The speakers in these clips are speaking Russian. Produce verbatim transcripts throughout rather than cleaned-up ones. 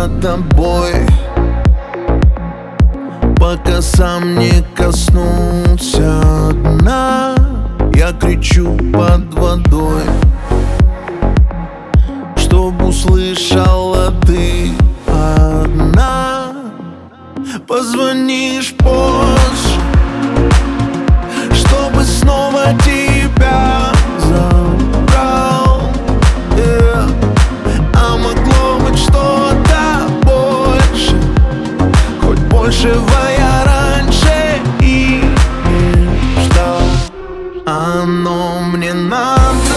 за тобой, пока сам не коснулся дна. Я кричу под водой, чтоб услышала ты одна. Позвонишь позже, чтобы снова тебя забрал, yeah. А могло быть что-то больше, хоть большего я раньше и не ждал. Оно мне надо,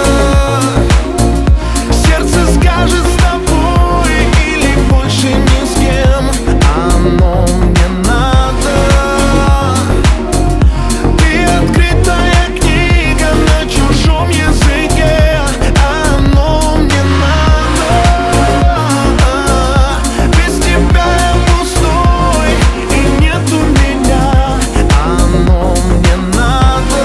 сердце скажет с тобой или больше ни с кем. Оно мне надо, ты открытая книга на чужом языке. Оно мне надо, без тебя я пустой и нету меня. Оно мне надо,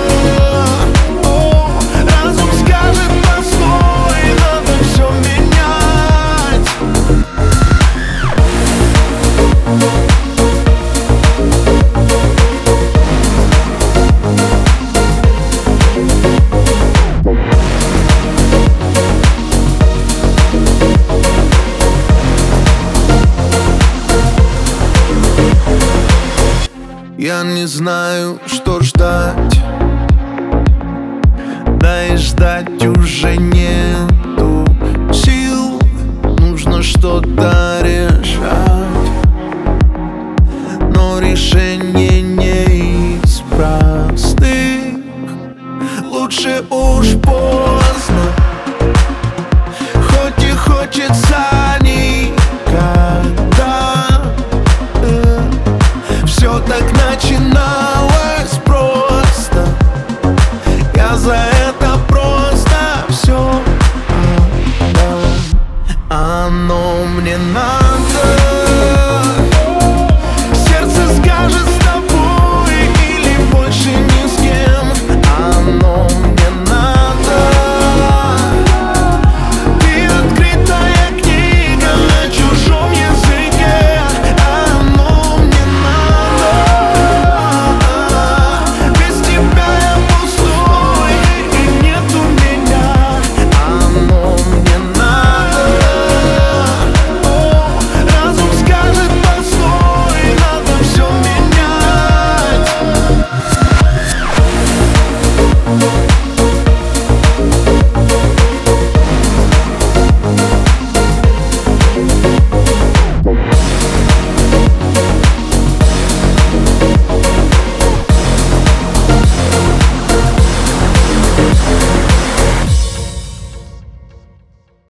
о, разум скажет постой, надо все менять. Я не знаю, что ждать, да и ждать уже нет